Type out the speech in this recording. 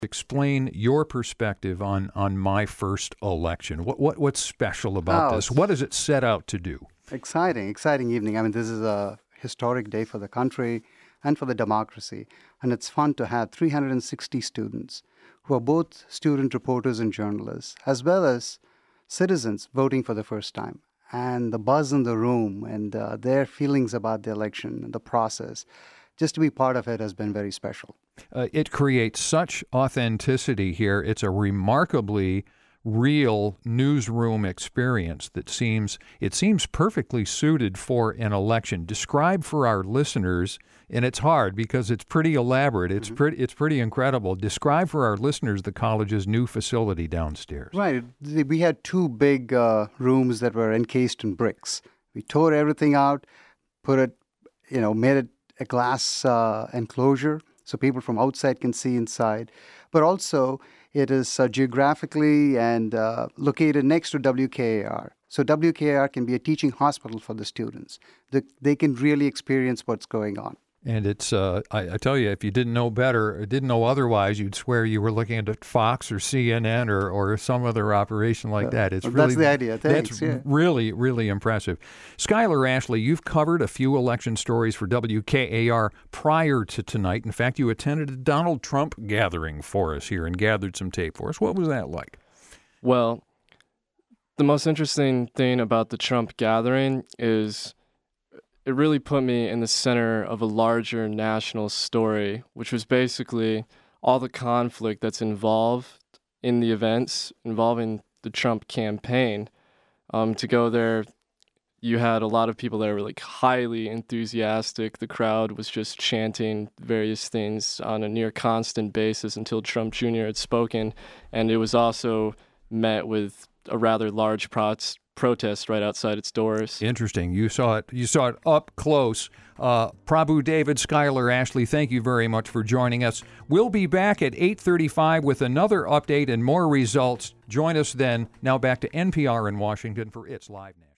Explain your perspective on my first election. What's special about this? What does it set out to do? Exciting evening. I mean, this is a historic day for the country and for the democracy. And it's fun to have 360 students who are both student reporters and journalists, as well as citizens voting for the first time. And the buzz in the room and their feelings about the election and the process, just to be part of it has been very special. It creates such authenticity here. It's a remarkably real newsroom experience that seems perfectly suited for an election. Describe for our listeners, and it's hard because it's pretty elaborate. It's pretty incredible. Describe for our listeners the college's new facility downstairs. Right. We had two big rooms that were encased in bricks. We tore everything out, made it a glass enclosure so people from outside can see inside. But also, it is geographically and located next to WKAR. So WKAR can be a teaching hospital for the students. They can really experience what's going on. And it's, I tell you, if you didn't know better, or didn't know otherwise, you'd swear you were looking at Fox or CNN or some other operation like that. It's that's the idea. Thanks. That's really, really impressive. Skylar Ashley, you've covered a few election stories for WKAR prior to tonight. In fact, you attended a Donald Trump gathering for us here and gathered some tape for us. What was that like? Well, the most interesting thing about the Trump gathering is it really put me in the center of a larger national story, which was basically all the conflict that's involved in the events involving the Trump campaign. To go there, you had a lot of people that were like highly enthusiastic. The crowd was just chanting various things on a near constant basis until Trump Jr. had spoken, and it was also met with a rather large protest right outside its doors. Interesting. You saw it up close. Prabhu David, Skylar Ashley, thank you very much for joining us. We'll be back at 8:35 with another update and more results. Join us then. Now back to NPR in Washington for It's Live Now.